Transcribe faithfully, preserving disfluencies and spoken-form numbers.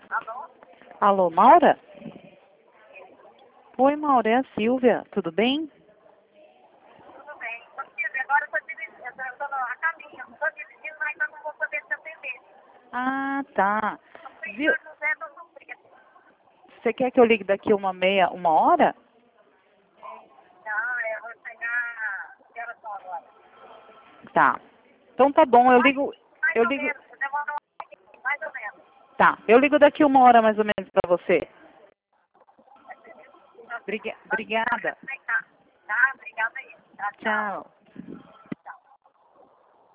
Alô? Alô, Maura? Oi, Maura, é a Silvia. Tudo bem? Tudo bem. Ô, Silvia, agora eu estou dirigindo, eu estou a caminho, estou dirigindo, mas eu não vou poder te atender. Ah, tá. Eu fui Viu? São José do Rio Preto. Você quer que eu ligue daqui uma meia, uma hora? Não, eu vou chegar, que horas são agora? Tá. Então tá bom, eu Mais, ligo. mais Eu ou ligo. menos, demora um mais ou menos. Tá, eu ligo daqui uma hora mais ou menos pra você. Briga- Pode ficar, Obrigada. como é que tá? Tá, obrigada aí. Tá, tchau. Tchau.